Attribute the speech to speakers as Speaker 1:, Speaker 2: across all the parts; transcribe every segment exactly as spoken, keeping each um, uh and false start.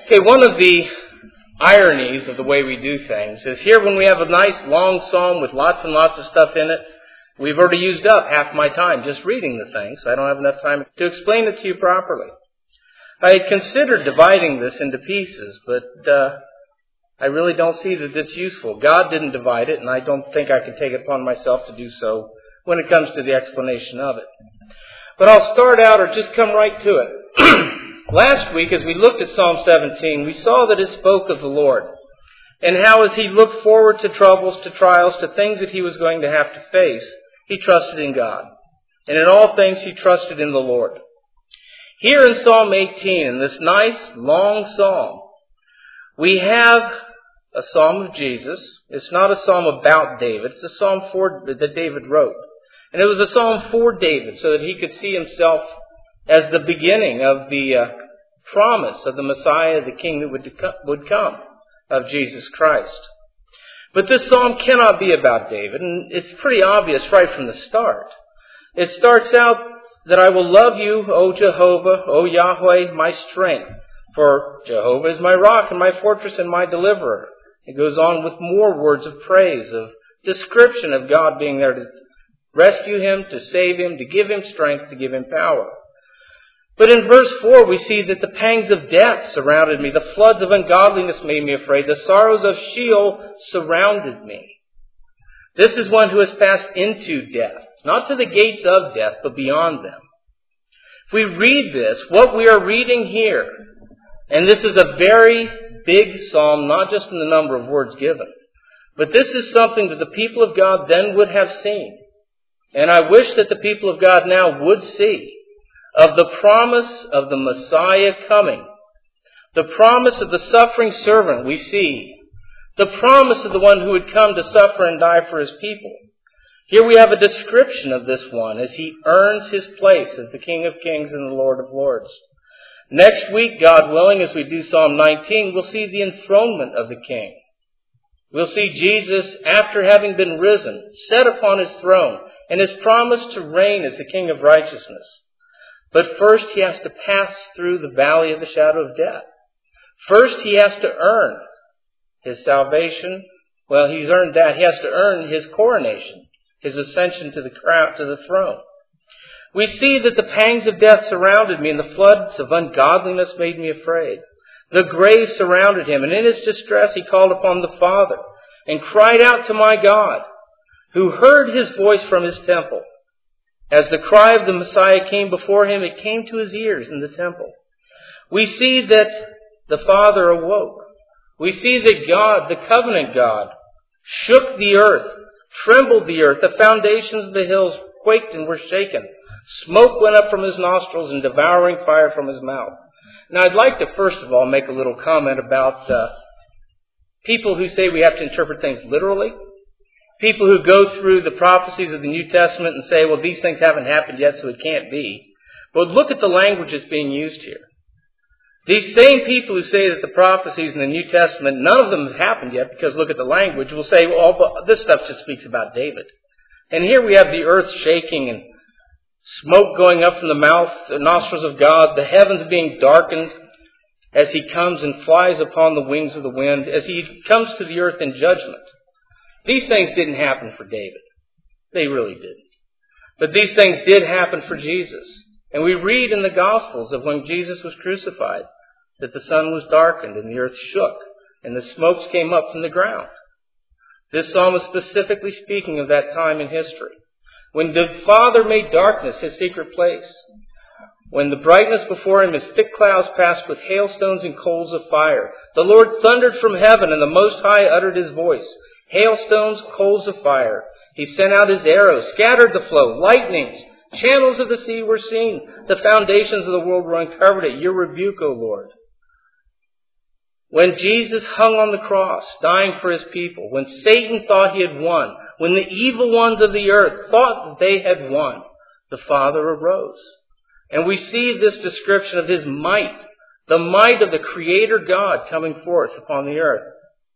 Speaker 1: Okay, one of the ironies of the way we do things is here when we have a nice long psalm with lots and lots of stuff in it, we've already used up half my time just reading the thing, so I don't have enough time to explain it to you properly. I had considered dividing this into pieces, but uh, I really don't see that it's useful. God didn't divide it, and I don't think I can take it upon myself to do so when it comes to the explanation of it. But I'll start out or just come right to it. Last week, as we looked at Psalm seventeen, we saw that it spoke of the Lord and how as he looked forward to troubles, to trials, to things that he was going to have to face, he trusted in God. And in all things, he trusted in the Lord. Here in Psalm eighteen, in this nice, long psalm, we have a psalm of Jesus. It's not a psalm about David. It's a psalm for, that David wrote. And it was a psalm for David so that he could see himself as the beginning of the uh, promise of the Messiah, the King that would, would come, of Jesus Christ. But this psalm cannot be about David, and it's pretty obvious right from the start. It starts out that I will love you, O Jehovah, O Yahweh, my strength, for Jehovah is my rock and my fortress and my deliverer. It goes on with more words of praise, of description of God being there to rescue him, to save him, to give him strength, to give him power. But in verse four, we see that the pangs of death surrounded me. The floods of ungodliness made me afraid. The sorrows of Sheol surrounded me. This is one who has passed into death. Not to the gates of death, but beyond them. If we read this, what we are reading here, and this is a very big psalm, not just in the number of words given, but this is something that the people of God then would have seen. And I wish that the people of God now would see. Of the promise of the Messiah coming. The promise of the suffering servant we see. The promise of the one who would come to suffer and die for his people. Here we have a description of this one as he earns his place as the King of Kings and the Lord of Lords. Next week, God willing, as we do Psalm nineteen, we'll see the enthronement of the King. We'll see Jesus, after having been risen, set upon his throne and his promise to reign as the King of righteousness. But first he has to pass through the valley of the shadow of death. First he has to earn his salvation. Well, he's earned that. He has to earn his coronation, his ascension to the crown, to the throne. We see that the pangs of death surrounded me, and the floods of ungodliness made me afraid. The grave surrounded him, and in his distress he called upon the Father, and cried out to my God, who heard his voice from his temple. As the cry of the Messiah came before him, it came to his ears in the temple. We see that the Father awoke. We see that God, the covenant God, shook the earth, trembled the earth. The foundations of the hills quaked and were shaken. Smoke went up from his nostrils and devouring fire from his mouth. Now I'd like to first of all make a little comment about uh, people who say we have to interpret things literally. People who go through the prophecies of the New Testament and say, well, these things haven't happened yet, so it can't be. But look at the language that's being used here. These same people who say that the prophecies in the New Testament, none of them have happened yet, because look at the language, will say, well, but this stuff just speaks about David. And here we have the earth shaking and smoke going up from the mouth, the nostrils of God, the heavens being darkened as he comes and flies upon the wings of the wind, as he comes to the earth in judgment. These things didn't happen for David. They really didn't. But these things did happen for Jesus. And we read in the Gospels of when Jesus was crucified that the sun was darkened and the earth shook and the smokes came up from the ground. This psalm is specifically speaking of that time in history. When the Father made darkness his secret place. When the brightness before him as thick clouds passed with hailstones and coals of fire. The Lord thundered from heaven and the Most High uttered his voice. Hailstones, coals of fire. He sent out his arrows, scattered the flow, lightnings, channels of the sea were seen. The foundations of the world were uncovered at your rebuke, O Lord. When Jesus hung on the cross, dying for his people, when Satan thought he had won, when the evil ones of the earth thought that they had won, the Father arose. And we see this description of his might, the might of the Creator God coming forth upon the earth.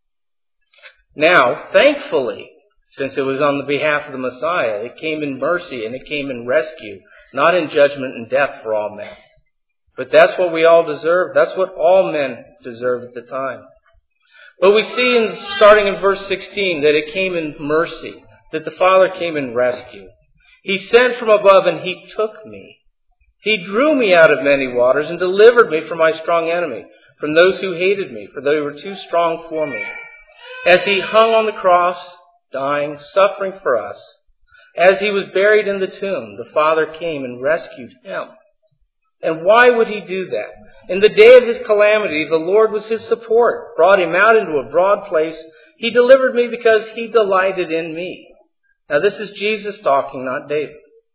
Speaker 1: Now, thankfully, since it was on the behalf of the Messiah, it came in mercy and it came in rescue, not in judgment and death for all men. But that's what we all deserve. That's what all men deserved at the time. But we see, in starting in verse sixteen, that it came in mercy, that the Father came in rescue. He sent from above and He took me. He drew me out of many waters and delivered me from my strong enemy, from those who hated me, for they were too strong for me. As He hung on the cross, dying, suffering for us, as He was buried in the tomb, the Father came and rescued Him. And why would He do that? In the day of His calamity, the Lord was His support, brought Him out into a broad place. He delivered me because He delighted in me. Now this is Jesus talking, not David.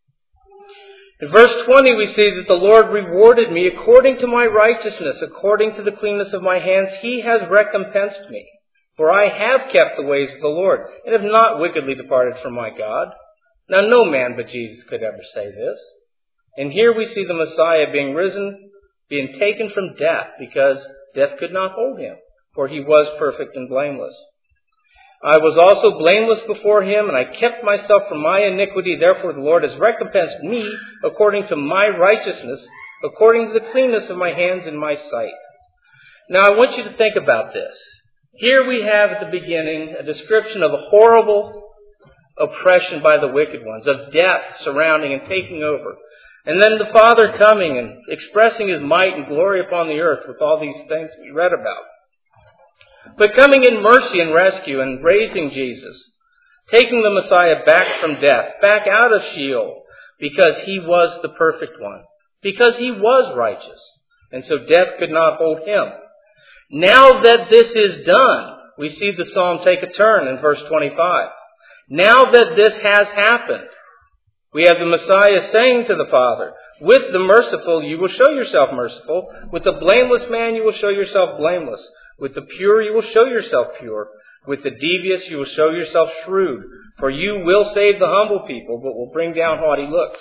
Speaker 1: In verse twenty, we see that the Lord rewarded me according to my righteousness, according to the cleanness of my hands. He has recompensed me. For I have kept the ways of the Lord, and have not wickedly departed from my God. Now no man but Jesus could ever say this. And here we see the Messiah being risen, being taken from death, because death could not hold Him, for He was perfect and blameless. I was also blameless before Him, and I kept myself from my iniquity. Therefore the Lord has recompensed me according to my righteousness, according to the cleanness of my hands in my sight. Now I want you to think about this. Here we have at the beginning a description of a horrible oppression by the wicked ones, of death surrounding and taking over. And then the Father coming and expressing His might and glory upon the earth with all these things we read about. But coming in mercy and rescue and raising Jesus, taking the Messiah back from death, back out of Sheol, because He was the perfect one, because He was righteous, and so death could not hold Him. Now that this is done, we see the psalm take a turn in verse twenty-five. Now that this has happened, we have the Messiah saying to the Father, with the merciful you will show yourself merciful, with the blameless man you will show yourself blameless, with the pure you will show yourself pure, with the devious you will show yourself shrewd, for you will save the humble people, but will bring down haughty looks.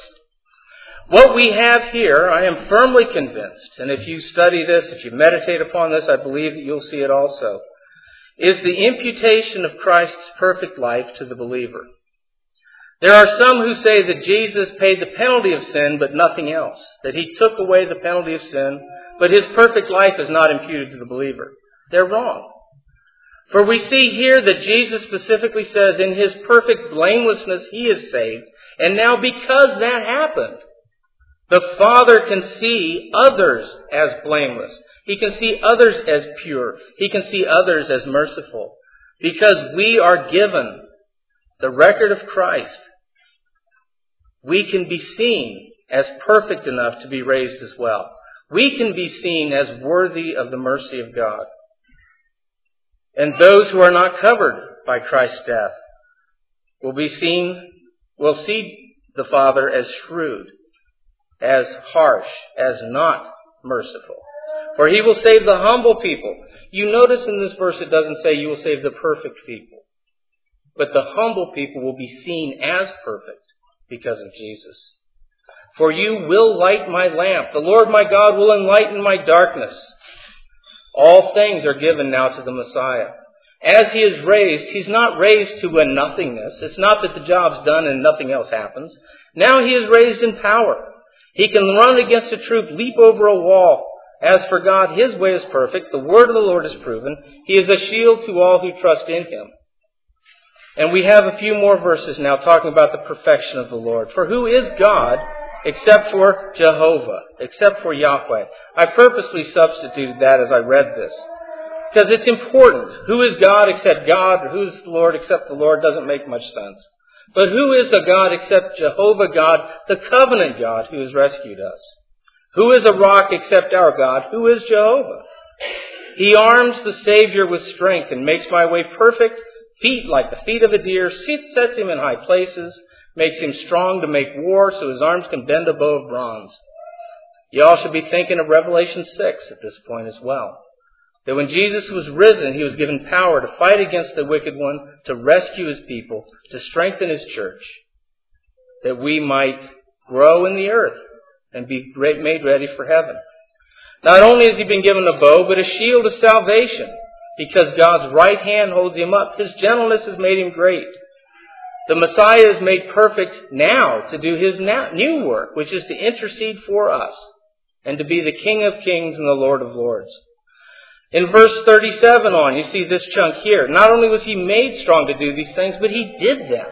Speaker 1: What we have here, I am firmly convinced, and if you study this, if you meditate upon this, I believe that you'll see it also, is the imputation of Christ's perfect life to the believer. There are some who say that Jesus paid the penalty of sin, but nothing else, that He took away the penalty of sin, but His perfect life is not imputed to the believer. They're wrong. For we see here that Jesus specifically says in His perfect blamelessness He is saved, and now because that happened, the Father can see others as blameless. He can see others as pure. He can see others as merciful. Because we are given the record of Christ, we can be seen as perfect enough to be raised as well. We can be seen as worthy of the mercy of God. And those who are not covered by Christ's death will be seen, will see the Father as shrewd, as harsh, as not merciful. For He will save the humble people. You notice in this verse it doesn't say you will save the perfect people. But the humble people will be seen as perfect because of Jesus. For you will light my lamp. The Lord my God will enlighten my darkness. All things are given now to the Messiah. As He is raised, He's not raised to a nothingness. It's not that the job's done and nothing else happens. Now He is raised in power. He can run against a troop, leap over a wall. As for God, His way is perfect. The word of the Lord is proven. He is a shield to all who trust in Him. And we have a few more verses now talking about the perfection of the Lord. For who is God except for Jehovah, except for Yahweh? I purposely substituted that as I read this, because it's important. Who is God except God? Or who is the Lord except the Lord? Doesn't make much sense. But who is a God except Jehovah God, the covenant God who has rescued us? Who is a rock except our God? Who is Jehovah? He arms the Savior with strength and makes my way perfect, feet like the feet of a deer, sets him in high places, makes him strong to make war so his arms can bend a bow of bronze. You all should be thinking of Revelation six at this point as well. That when Jesus was risen, He was given power to fight against the wicked one, to rescue His people, to strengthen His church, that we might grow in the earth and be made ready for heaven. Not only has He been given a bow, but a shield of salvation, because God's right hand holds Him up. His gentleness has made Him great. The Messiah is made perfect now to do His new work, which is to intercede for us. and to be the King of kings and the Lord of lords. In verse thirty-seven on, you see this chunk here. Not only was he made strong to do these things, but he did them.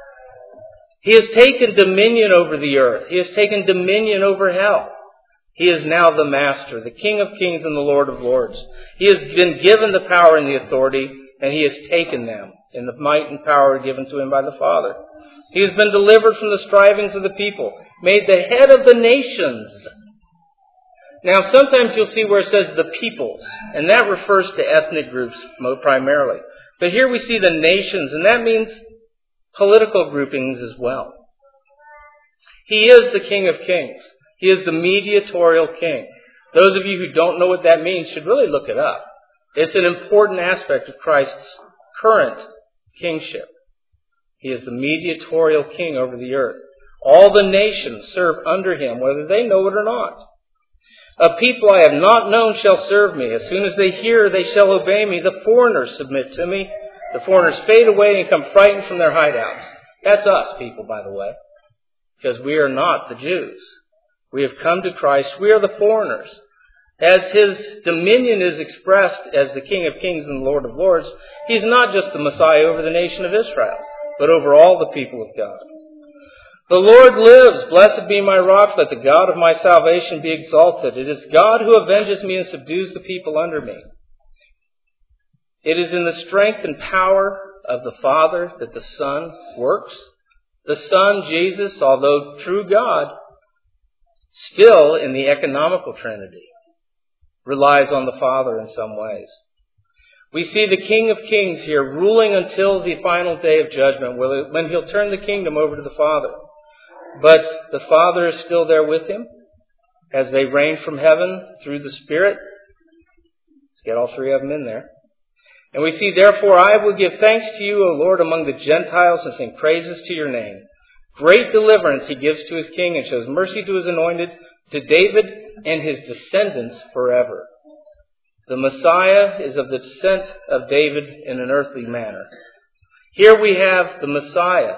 Speaker 1: He has taken dominion over the earth. He has taken dominion over hell. He is now the Master, the King of kings and the Lord of lords. He has been given the power and the authority, and he has taken them in the might and power given to him by the Father. He has been delivered from the strivings of the people, made the head of the nations. Now, sometimes you'll see where it says the peoples, and that refers to ethnic groups primarily. But here we see the nations, and that means political groupings as well. He is the King of kings. He is the mediatorial king. Those of you who don't know what that means should really look it up. It's an important aspect of Christ's current kingship. He is the mediatorial king over the earth. All the nations serve under him, whether they know it or not. A people I have not known shall serve me. As soon as they hear, they shall obey me. The foreigners submit to me. The foreigners fade away and come frightened from their hideouts. That's us, people, by the way, because we are not the Jews. We have come to Christ. We are the foreigners. As his dominion is expressed as the King of kings and the Lord of lords, he's not just the Messiah over the nation of Israel, but over all the people of God. The Lord lives. Blessed be my rock. Let the God of my salvation be exalted. It is God who avenges me and subdues the people under me. It is in the strength and power of the Father that the Son works. The Son, Jesus, although true God, still in the economical Trinity, relies on the Father in some ways. We see the King of kings here ruling until the final day of judgment, when he'll turn the kingdom over to the Father. But the Father is still there with him as they reign from heaven through the Spirit. Let's get all three of them in there. And we see, therefore, I will give thanks to you, O Lord, among the Gentiles, and sing praises to your name. Great deliverance he gives to his king and shows mercy to his anointed, to David and his descendants forever. The Messiah is of the descent of David in an earthly manner. Here we have the Messiah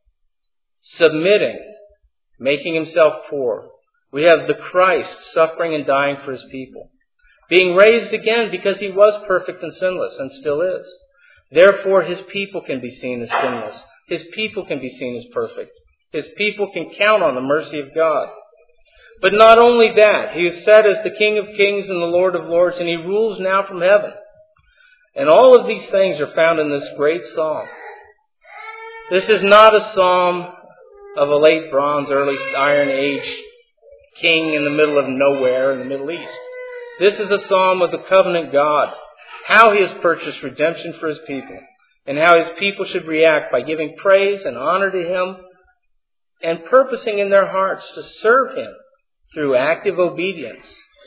Speaker 1: submitting, making himself poor. We have the Christ suffering and dying for his people, being raised again because he was perfect and sinless and still is. Therefore, his people can be seen as sinless. His people can be seen as perfect. His people can count on the mercy of God. But not only that, he is set as the King of kings and the Lord of lords, and he rules now from heaven. And all of these things are found in this great psalm. This is not a psalm of a late Bronze, early Iron Age king in the middle of nowhere in the Middle East. This is a psalm of the covenant God, how he has purchased redemption for his people, and how his people should react by giving praise and honor to him and purposing in their hearts to serve him through active obedience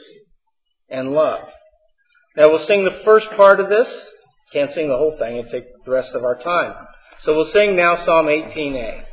Speaker 1: and love. Now we'll sing the first part of this. Can't sing the whole thing. It'll take the rest of our time. So we'll sing now Psalm eighteen A.